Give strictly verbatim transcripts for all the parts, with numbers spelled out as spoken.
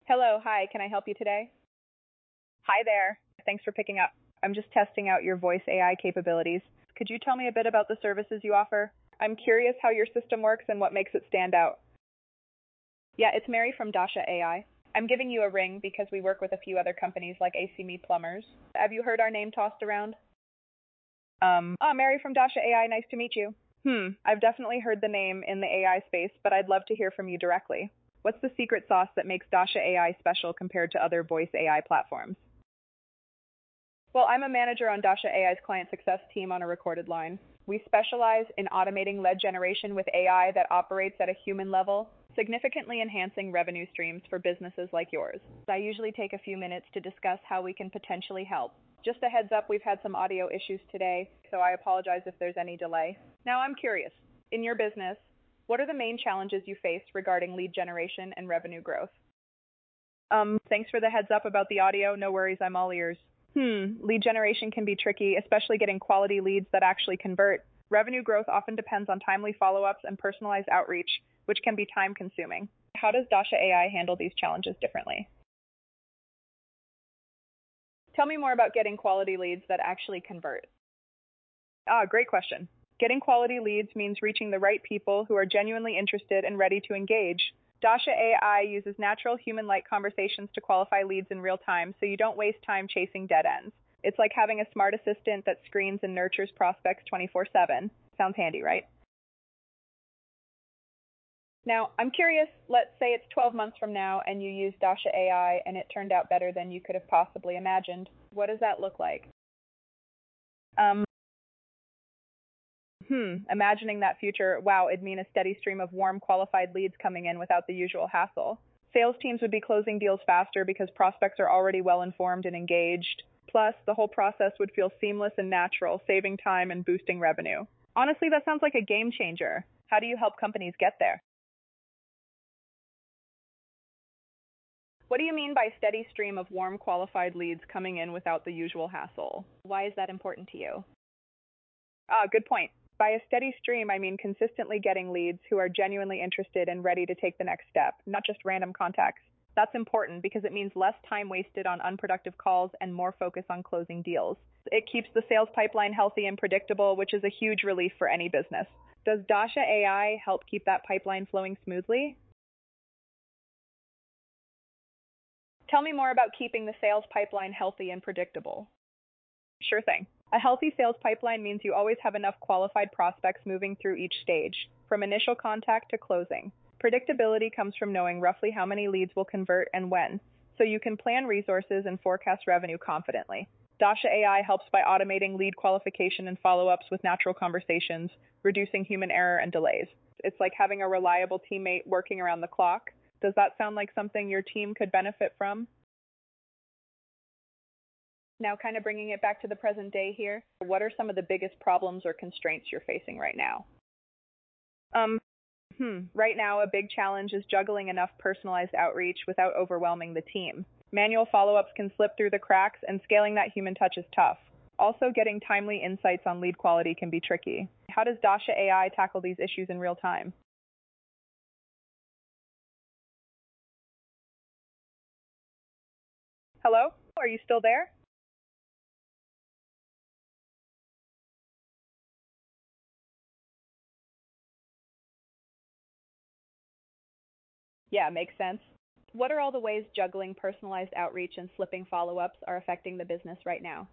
Hello, hi, can I help you today? Hi there. Thanks for picking up. I'm just testing out your voice A I capabilities. Could you tell me a bit about the services you offer? I'm curious how your system works and what makes it stand out. Yeah, it's Mary from Dasha A I. I'm giving you a ring because we work with a few other companies like A C M E Plumbers. Have you heard our name tossed around? Um, ah, Mary from Dasha A I, nice to meet you. Hmm, I've definitely heard the name in the A I space, but I'd love to hear from you directly. What's the secret sauce that makes Dasha A I special compared to other voice A I platforms? Well, I'm a manager on Dasha A I's client success team on a recorded line. We specialize in automating lead generation with A I that operates at a human level, significantly enhancing revenue streams for businesses like yours. I usually take a few minutes to discuss how we can potentially help. Just a heads up, we've had some audio issues today, so I apologize if there's any delay. Now I'm curious, in your business, what are the main challenges you face regarding lead generation and revenue growth? Um, thanks for the heads up about the audio. No worries, I'm all ears. Hmm, lead generation can be tricky, especially getting quality leads that actually convert. Revenue growth often depends on timely follow-ups and personalized outreach, which can be time-consuming. How does Dasha A I handle these challenges differently? Tell me more about getting quality leads that actually convert. Ah, great question. Getting quality leads means reaching the right people who are genuinely interested and ready to engage. Dasha A I uses natural human-like conversations to qualify leads in real time, so you don't waste time chasing dead ends. It's like having a smart assistant that screens and nurtures prospects twenty-four seven. Sounds handy, right? Now, I'm curious, let's say it's twelve months from now and you use Dasha A I and it turned out better than you could have possibly imagined. What does that look like? Um, Hmm, imagining that future, wow, it'd mean a steady stream of warm, qualified leads coming in without the usual hassle. Sales teams would be closing deals faster because prospects are already well informed and engaged. Plus, the whole process would feel seamless and natural, saving time and boosting revenue. Honestly, that sounds like a game changer. How do you help companies get there? What do you mean by steady stream of warm, qualified leads coming in without the usual hassle? Why is that important to you? Ah, good point. By a steady stream, I mean consistently getting leads who are genuinely interested and ready to take the next step, not just random contacts. That's important because it means less time wasted on unproductive calls and more focus on closing deals. It keeps the sales pipeline healthy and predictable, which is a huge relief for any business. Does Dasha A I help keep that pipeline flowing smoothly? Tell me more about keeping the sales pipeline healthy and predictable. Sure thing. A healthy sales pipeline means you always have enough qualified prospects moving through each stage, from initial contact to closing. Predictability comes from knowing roughly how many leads will convert and when, so you can plan resources and forecast revenue confidently. Dasha A I helps by automating lead qualification and follow-ups with natural conversations, reducing human error and delays. It's like having a reliable teammate working around the clock. Does that sound like something your team could benefit from? Now, kind of bringing it back to the present day here, what are some of the biggest problems or constraints you're facing right now? Um, hmm, right now, a big challenge is juggling enough personalized outreach without overwhelming the team. Manual follow-ups can slip through the cracks, and scaling that human touch is tough. Also, getting timely insights on lead quality can be tricky. How does Dasha A I tackle these issues in real time? Hello? Are you still there? Yeah, makes sense. What are all the ways juggling personalized outreach and slipping follow-ups are affecting the business right now?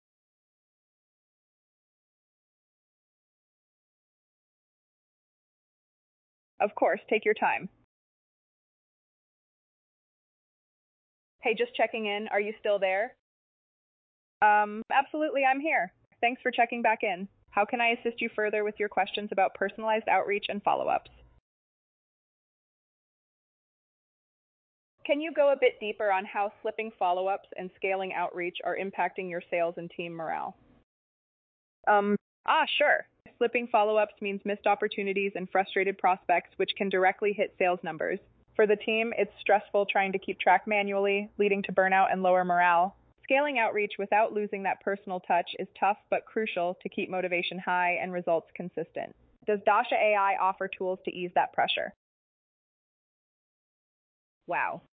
Of course, take your time. Hey, just checking in. Are you still there? Um, absolutely, I'm here. Thanks for checking back in. How can I assist you further with your questions about personalized outreach and follow-ups? Can you go a bit deeper on how slipping follow-ups and scaling outreach are impacting your sales and team morale? Um, ah, sure. Slipping follow-ups means missed opportunities and frustrated prospects, which can directly hit sales numbers. For the team, it's stressful trying to keep track manually, leading to burnout and lower morale. Scaling outreach without losing that personal touch is tough but crucial to keep motivation high and results consistent. Does Dasha A I offer tools to ease that pressure? Wow.